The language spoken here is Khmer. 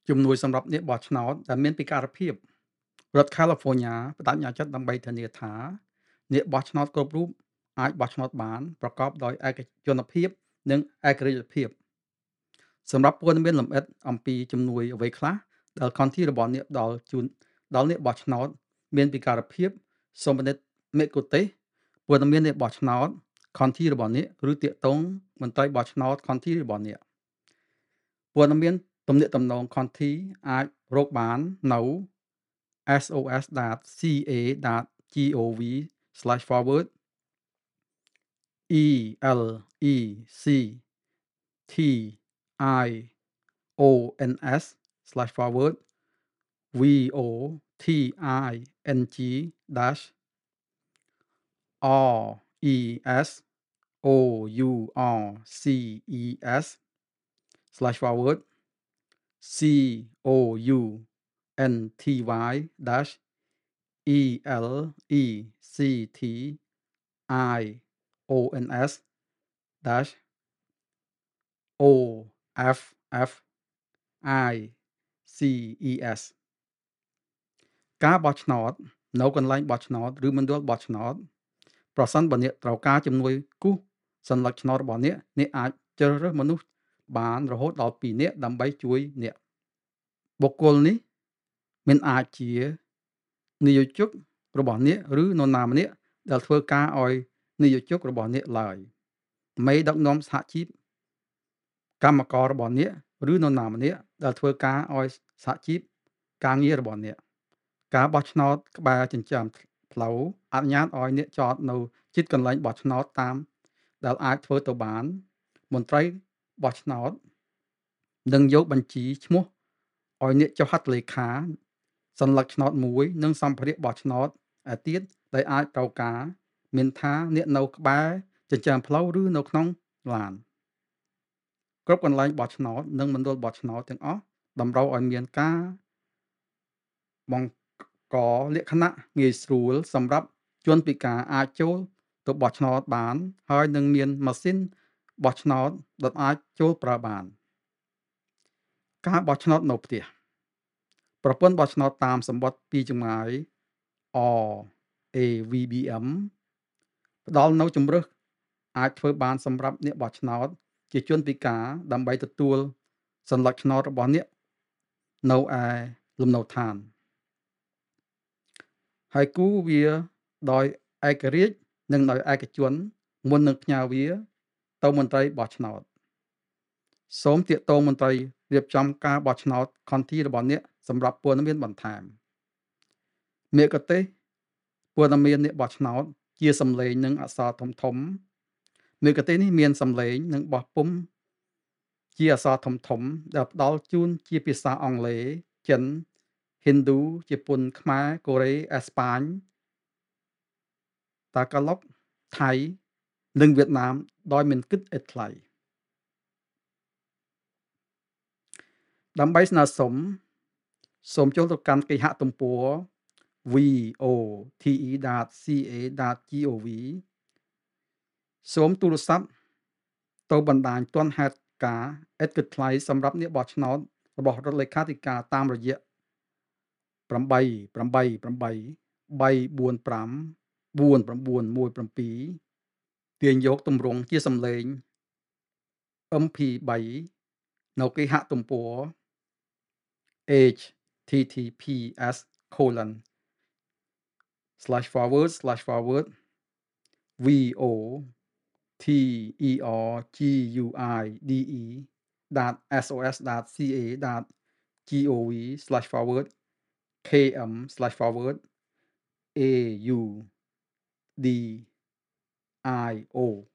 ជំនួយសម្រាប់អ្នកបោះឆ្នោតដែលមានពិការភាពរដ្ឋ California បដិញ្ញាចិត្តដើម្បីធានាថាអ្នកបោះឆ្នោតគ្រប់រូបអាចបោះឆ្នោតបានប្រកបដោយឯកជនភាពនិងឯករាជ្យភាពសម្រាប់ព័ត៌មានលម្អិតអំពីជំនួយអ្វីខ្លះដែលខន្ទីរបស់អ្នកផ្ដល់ជូនដល់អ្នកបោះឆ្នោតមានពិការភាពសូមពិនិត្យមេគុទេសព័ត៌មានអ្នកបោះឆ្នោតខន្ទីរបស់អ្នកឬតាកតងមន្ត្រីបោះឆ្នោតខន្ទីរបស់អ្នកព័ត៌មានទំនាក់ទំនងខន្ទីអាចរកបាននៅ sos.ca.gov/forward elections/forward voting/resources/forward elections/offices ការបោះឆ្នោតនៅកន្លែងបោះឆ្នោតឬមណ្ឌលបោះឆ្នោតប្រសិនបើអ្នកត្រូវការជំនួយគូសសញ្ញាឆ្នោតរបស់អ្នកអាចជ្រើសរើសមនុស្សបានរហូតដល់2នាក់ដើម្បីជួយអ្នកបុគ្គលនេះមិនអាចជានិយោជករបស់អ្នកឬនរណាម្នាក់ដែលធ្វើការឲ្យនិយោជករបស់អ្នកឡើយមេដឹកនាំសហជីពកម្មកររបស់អ្នកឬនរណាម្នាក់ដែលធ្វើការឲ្យសហជីពការងាររបស់អ្នកការបោះឆ្នោតក្បែរចិញ្ចើមផ្លូវអនុញ្ញាតឲ្យអ្នកចតនៅជិតកន្លែងបោះឆ្នោតតាមដែលអាចធ្វើទៅបានមន្ត្រីបោះឆ្នោតនឹងយកបញ្ជីឈ្មោះឲ្យអ្នកចុះហត្ថលេខាសញ្ញាឆ្នោតមួយនិងសម្ភារៈបោះឆ្នោតឯទៀតដែលអាចត្រូវការមានថាអ្នកនៅក្បែរចិញ្ចើមផ្លូវឬនៅក្នុងឡានគ្រប់កន្លែងបោះឆ្នោតនិងមណ្ឌលបោះឆ្នោតទាំងអស់តម្រូវឲ្យមានការបង្កលក្ខណៈងាយស្រួលសម្រាប់ជនពិការអាចចូលទៅបោះឆ្នោតបានហើយនឹងមានម៉ាស៊ីនបោះឆ្នោតដែលអាចចូលប្រើបានការបោះឆ្នោតនៅផ្ទះប្រព័ន្ធបោះឆ្នោតតាមសំបុត្រពីចម្ងាយ RAVBM ផ្ដល់នូវជម្រើសអាចធ្វើបានសម្រាប់អ្នកបោះឆ្នោតជាជនពិការដើម្បីទទួលសញ្ញាឆ្នោតរបស់អ្នកនៅឯលំនៅឋានហើយគូវាដោយឯករាជ្យនិងដោយឯកជនមុននឹងផ្ញើវាទៅមន្ត្រីបោះឆ្នោតសូមទាក់ទងមន្ត្រីរៀបចំការបោះឆ្នោតខន្ទីរបស់អ្នកសម្រាប់ព័ត៌មានបន្ថែមមេកទេសព័ត៌មានអ្នកបោះឆ្នោតជាសំឡេងនិងអក្សរធំមេកទេសនេះមានសំឡេងនិងបោះពុម្ពជាអក្សរធំដែលផ្ដល់ជូនជាភាសាអង់គ្លេសចិនហិណ្ឌូជប៉ុនខ្មែរកូរ៉េអេស្ប៉ាញតាកាឡុកថៃនិងវៀតណាមដោយមិនគិតឥតថ្លៃដើម្បីស្នើសុំសូមចូលទៅកាន់គេហទំព័រ vote.ca.gov សូមទូរស័ព្ទទៅបណ្ដាញទាន់ហេតុការឥតគិតថ្លៃសម្រាប់អ្នកបោះឆ្នោតរបស់រដ្ឋលេខាធិការតាមរយៈ888-345-4917ទាញយកទម្រង់ជាសំឡេង MP3 នៅគេហទំព័រ https://forward voterguide.sos.ca.gov/forward km/forward audio